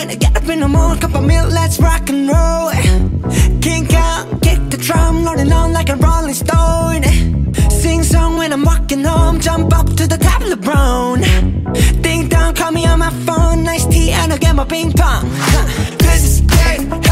going. Get up in the morning, cup of milk, let's rock and roll. Kink out, kick the drum, rolling on like a rolling stone. Sing song when I'm walking home, jump up to the top of the brown. Ding dong, call me on my phone, nice tea and I'll get my ping pong. This is game,